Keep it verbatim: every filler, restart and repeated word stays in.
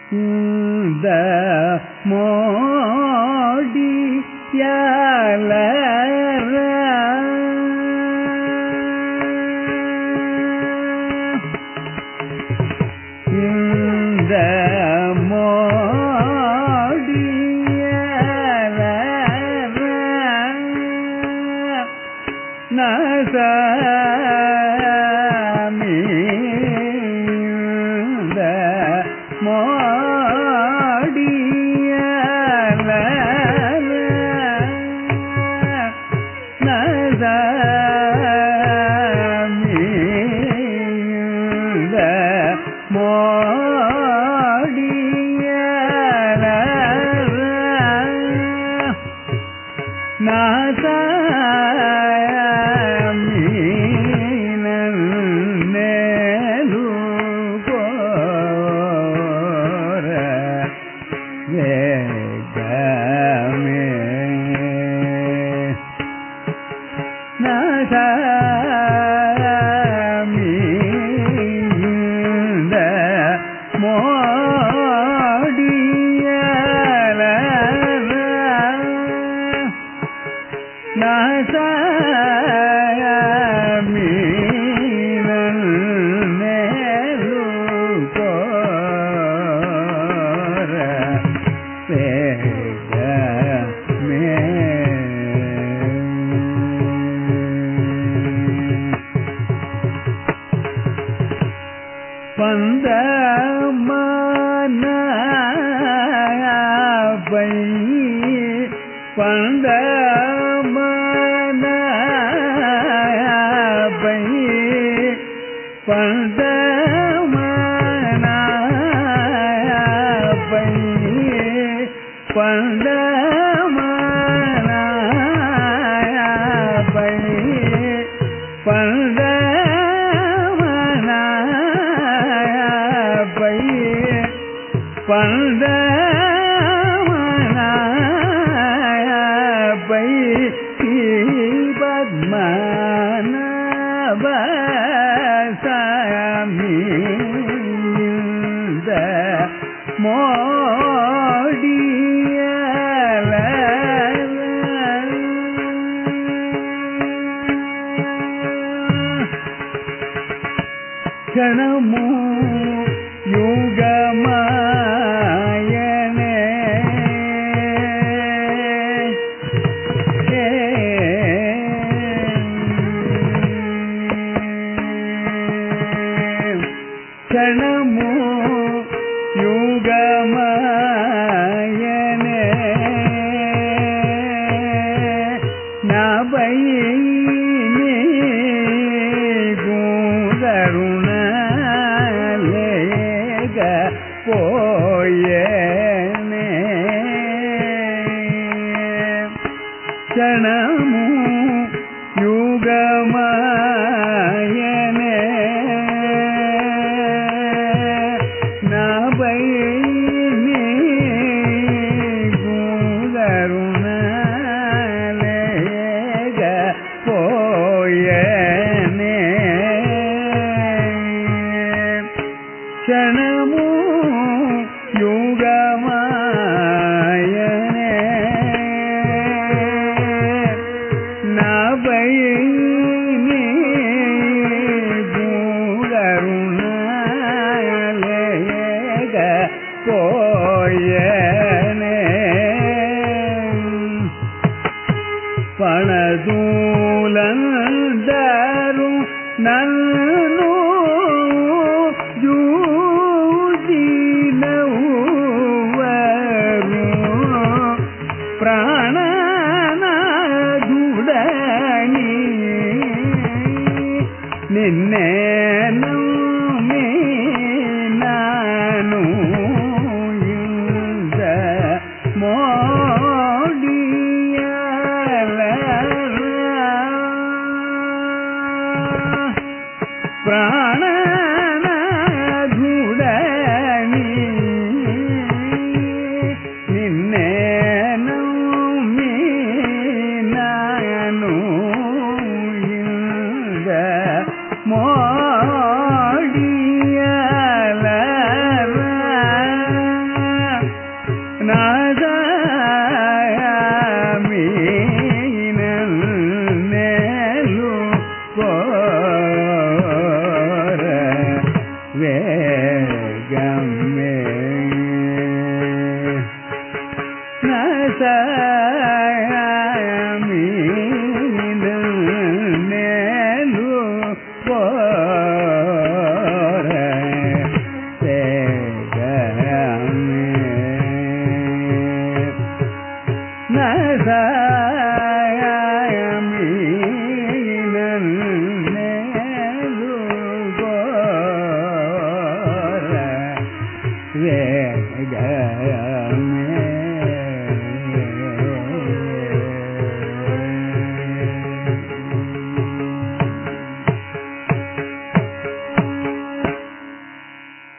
இந்த மோடி யால இந்த மோடி யால நசாமி இந்த மோடி யால நசாமி இந்த மோடி யால நசாமி நன்னேலு கோர வேகமே நசாமி இந்த மோடி யால நசாமி நன்னேலு கோர வேகமே பந்தமான பை பந்தமான பை பந்தமான பை பந்தமான பை பந்தமான பை பந்தமான பை பத்மநாப சாமி இந்த மோடி யால கணமு யுகமாயனே கணமு யுகமாயனே நபைனி குதருணலேக போயனே கணமு யுகமாயனே நபைனி குதருணலேக போயனே க்ஷணமு யுகமாயனே நபைனி குதருணலேக போயனே பணதூலந்தரும் நன்னு ಜೂಜಿನವರು ಪ್ರಾಣನಾದುಡನಿ ನಿನ್ನೆ ನಮ್ಮಿ ನಾನು ಇಂದ ಮೋಡಿಯಲ ಪ್ರಾಣನಾದುಡನಿ ನಿನ್ನೆ ನಮ್ಮಿ ನಾನು ಇಂದ ಮೋಡಿಯಲ வேக